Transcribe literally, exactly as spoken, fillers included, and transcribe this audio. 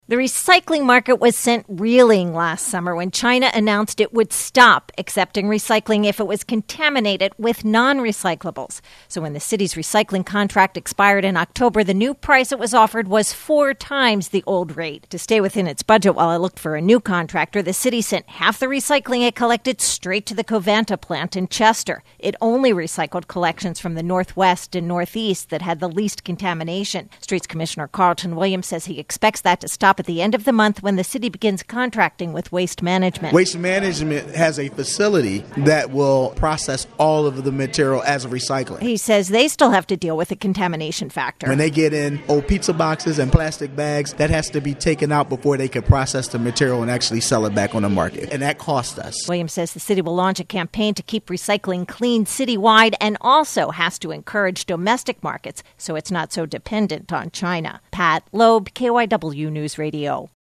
The recycling market was sent reeling last summer when China announced it would stop accepting recycling if it was contaminated with non-recyclables. So when the city's recycling contract expired in October, the new price it was offered was four times the old rate. To stay within its budget while it looked for a new contractor, the city sent half the recycling it collected straight to the Covanta plant in Chester. It only recycled collections from the Northwest and Northeast that had the least contamination. Streets Commissioner Carlton Williams says he expects that to stop at the end of the month when the city begins contracting with Waste Management. Waste Management has a facility that will process all of the material as a recycling. He says they still have to deal with the contamination factor. When they get in old pizza boxes and plastic bags, that has to be taken out before they can process the material and actually sell it back on the market. And that costs us. Williams says the city will launch a campaign to keep recycling clean citywide and also has to encourage domestic markets so it's not so dependent on China. Pat Loeb, K Y W News Radio.